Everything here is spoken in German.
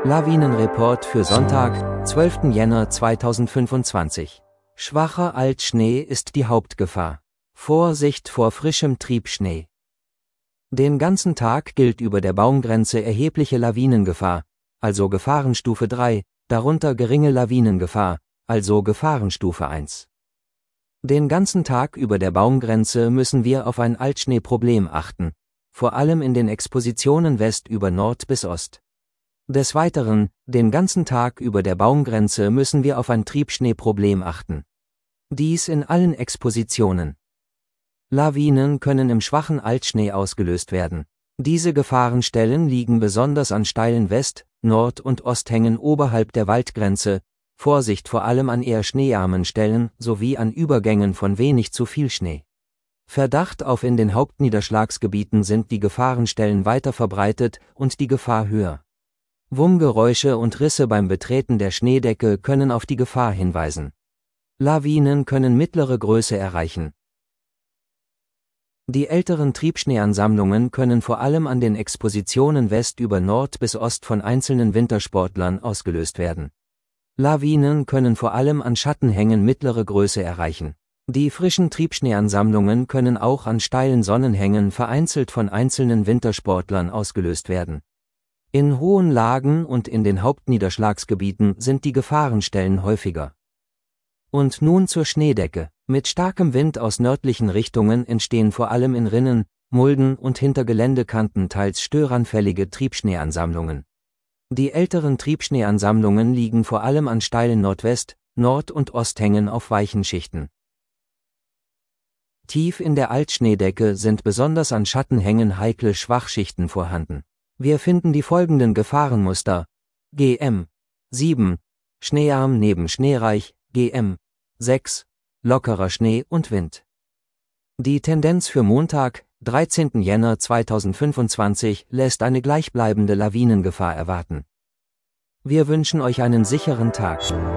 Lawinenreport für Sonntag, 12. Jänner 2025. Schwacher Altschnee ist die Hauptgefahr. Vorsicht vor frischem Triebschnee. Den ganzen Tag gilt über der Baumgrenze erhebliche Lawinengefahr, also Gefahrenstufe 3, darunter geringe Lawinengefahr, also Gefahrenstufe 1. Den ganzen Tag über der Baumgrenze müssen wir auf ein Altschneeproblem achten, vor allem in den Expositionen West über Nord bis Ost. Des Weiteren, den ganzen Tag über der Baumgrenze müssen wir auf ein Triebschneeproblem achten. Dies in allen Expositionen. Lawinen können im schwachen Altschnee ausgelöst werden. Diese Gefahrenstellen liegen besonders an steilen West-, Nord- und Osthängen oberhalb der Waldgrenze, Vorsicht vor allem an eher schneearmen Stellen sowie an Übergängen von wenig zu viel Schnee. Verdacht auf in den Hauptniederschlagsgebieten sind die Gefahrenstellen weiter verbreitet und die Gefahr höher. Wummgeräusche und Risse beim Betreten der Schneedecke können auf die Gefahr hinweisen. Lawinen können mittlere Größe erreichen. Die älteren Triebschneeansammlungen können vor allem an den Expositionen West über Nord bis Ost von einzelnen Wintersportlern ausgelöst werden. Lawinen können vor allem an Schattenhängen mittlere Größe erreichen. Die frischen Triebschneeansammlungen können auch an steilen Sonnenhängen vereinzelt von einzelnen Wintersportlern ausgelöst werden. In hohen Lagen und in den Hauptniederschlagsgebieten sind die Gefahrenstellen häufiger. Und nun zur Schneedecke. Mit starkem Wind aus nördlichen Richtungen entstehen vor allem in Rinnen, Mulden und hinter Geländekanten teils störanfällige Triebschneeansammlungen. Die älteren Triebschneeansammlungen liegen vor allem an steilen Nordwest-, Nord- und Osthängen auf weichen Schichten. Tief in der Altschneedecke sind besonders an Schattenhängen heikle Schwachschichten vorhanden. Wir finden die folgenden Gefahrenmuster: GM 7, schneearm neben schneereich, GM 6, lockerer Schnee und Wind. Die Tendenz für Montag, 13. Jänner 2025, lässt eine gleichbleibende Lawinengefahr erwarten. Wir wünschen euch einen sicheren Tag.